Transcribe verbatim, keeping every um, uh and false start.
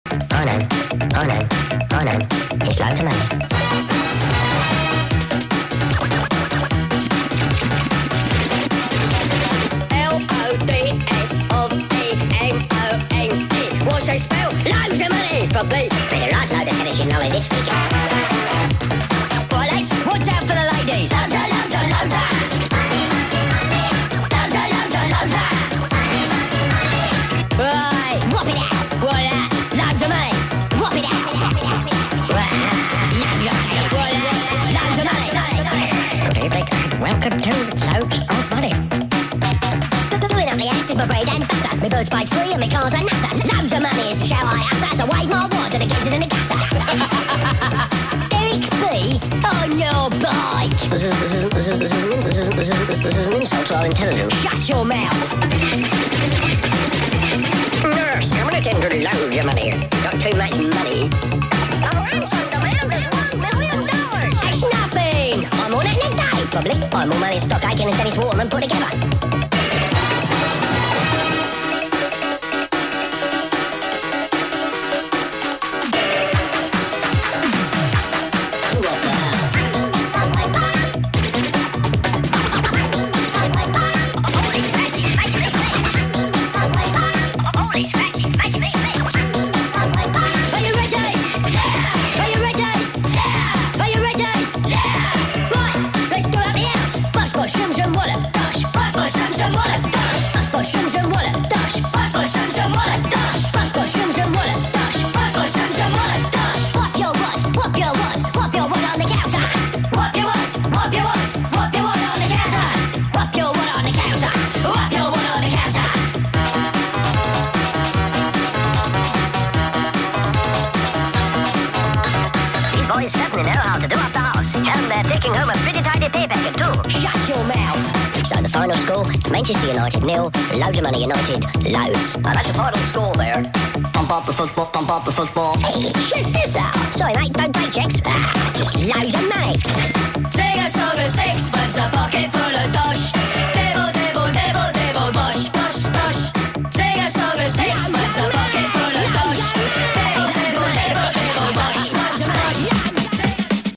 I know, I know, I know. It's loads of money. L O D S of E M O N E. What's they spell? Loads of money! Probably. Been a right load of finishing knowledge this week. Right, lads, what's out for the ladies? Loads of, loads of, loads of. Loads of, loads of, loads of. Right, whop it out. What that? Loads of money. Whop it out. Right, loads of money. What that? Loads of money. Good evening and welcome to Loads of Money. Doing up the acid for bread and butter. My bird's bike's free and my car's a nutter. Loads of money is a show I utter. So wave more water than the cases in the gutter. Derek B on your bike. This is this is this is this is this is this is this is an insult to our intelligence. Shut your mouth. Nurse, I'm gonna tend to loads of money. He's got too much money. The ransom demand is one million dollars. That's nothing. I'm on it in a day, probably. I'm more money in stock Aiken and Dennis Waterman put together. Manchester United nil, loads of money United, loads. Oh, that's a final score there. Pump up the football, pump up the football. Hey, check this out. Sorry mate, don't take